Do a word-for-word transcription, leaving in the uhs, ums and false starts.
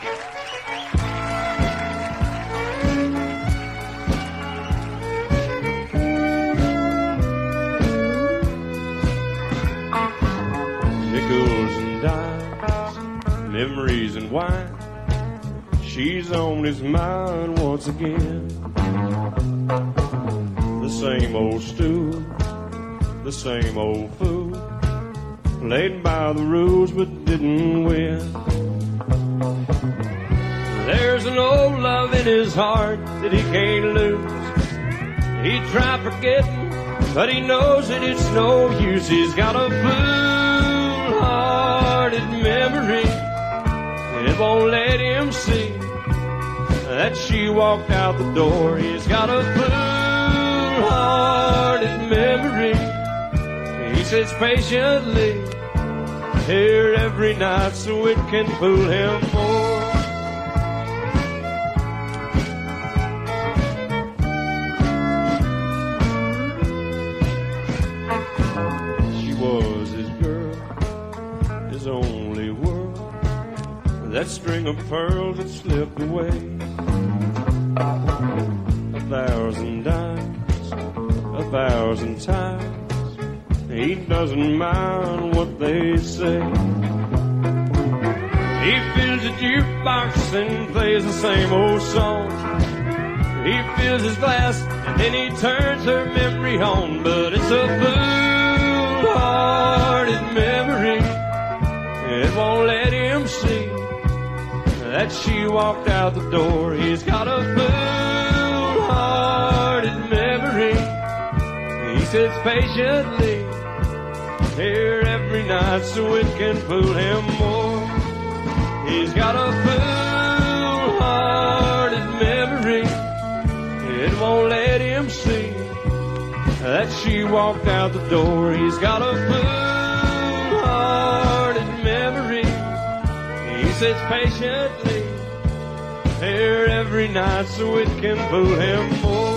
Nickels and dimes, memories and wine, she's on his mind once again. The same old stool, the same old fool, played by the rules but didn't win. There's an old love in his heart that he can't lose. He tried forgetting, but he knows that it's no use. He's got a fool-hearted memory, and it won't let him see that she walked out the door. He's got a fool-hearted memory. He sits patiently here every night so it can fool him more. She was his girl, his only world, that string of pearls that slipped away. A thousand dimes, a thousand times, he doesn't mind what they say. He fills a jukebox and plays the same old song. He fills his glass and then he turns her memory on. But it's a fool-hearted memory, it won't let him see that she walked out the door. He's got a fool-hearted memory. He sits patiently here every night so it can fool him more. He's got a fool-hearted memory, it won't let him see that she walked out the door. He's got a fool-hearted memory. He sits patiently here every night so it can fool him more.